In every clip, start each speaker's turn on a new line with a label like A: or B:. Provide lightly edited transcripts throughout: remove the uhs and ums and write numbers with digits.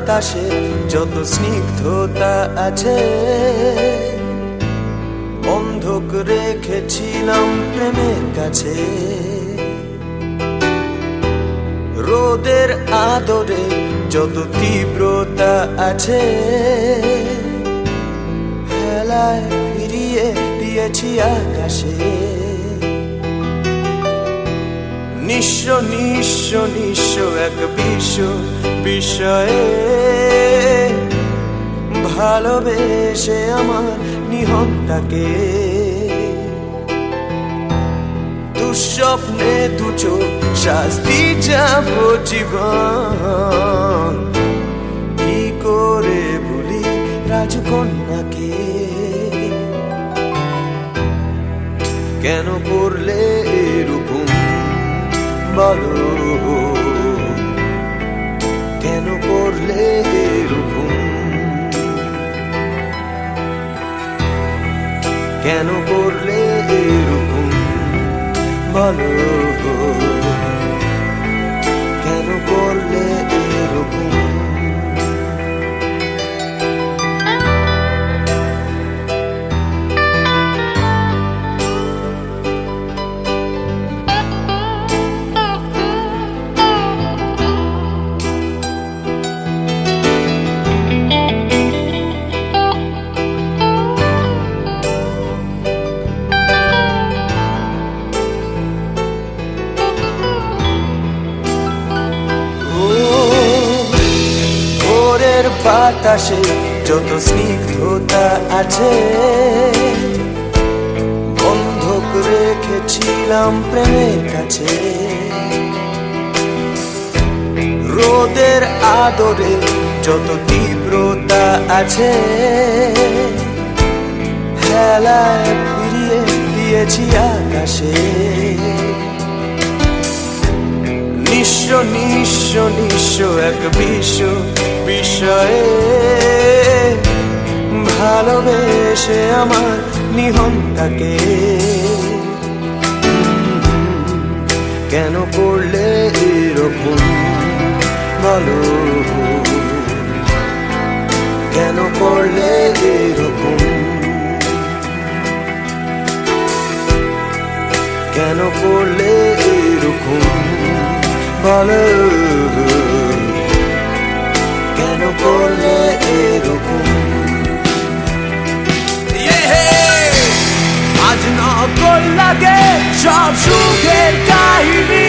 A: বাতাসে যত স্নিগ্ধতা আছে, বন্ধক রেখেছিলাম প্রেমের কাছে। রোদের আদরে যত তীব্রতা আছে, হেলায় ফিরিয়ে দিয়েছি আকাশে। নিঃস্ব নিঃস্ব নিঃস্ব এক বিশ্ব বিষয়ে ভালোবেসে আমার নিহনটাকে। দুঃস্বপ্নে দুচো শাস্তি যাব জীবন, কি করে ভুলি রাজকন্যাকে। কেন করলে এরকম বলো, কেন করলে এরকম, কেন করলে এরকম বলো, কেন করলে এরকম। বাতাসে যত স্নিগ্ধতা আছে, বন্ধক রেখেছিলাম প্রেমের কাছে। রোদের আদরে যত তীব্রতা আছে, হেলায় ফিরিয়ে দিয়েছি আকাশে। নিঃস্ব নিঃস্ব নিঃস্ব এক বিশ্ব বিষয়ে ভালোবেসে আমার নিহনটাকে। কেন করলে এরকম বলো, কেন করলে এরকম, কেন করলে এরকম বলো, কেন করলে এরকম। আজ নকল লাগে সব সুখের কাহিনী,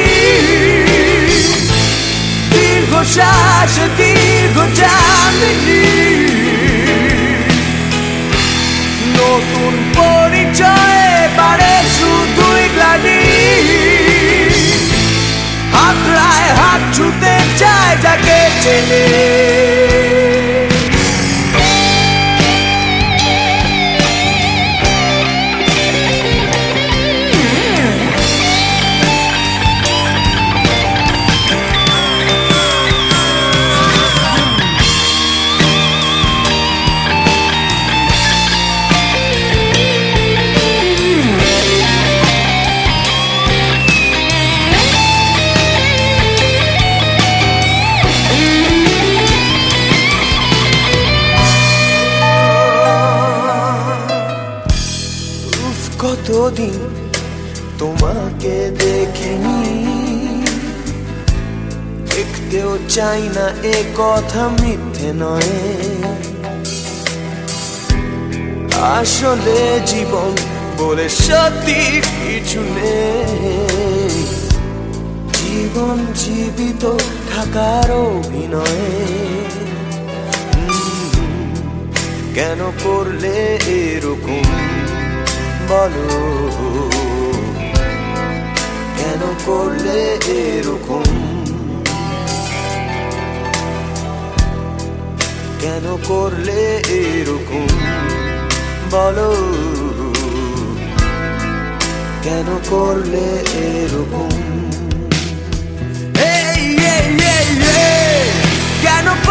A: দীর্ঘশ্বাস দীর্ঘ জামিনী। নতুন পরিচয়ে বাড়ে শুধুই গ্লানি, হাতড়ায় হাত ছুতে চায় যাকে চেনে। কতদিন তোমাকে দেখিনি, দেখতেও চাই না এ কথা মিথ্যে নয়। আসলে জীবন বলে সত্যি কিছু নেই, জীবন জীবিত থাকার অভিনয়। কেন করলে এরকম বলো, কেন করলে এরকম, কেন করলে এরকম বলো, কেন করলে এরকম। কেন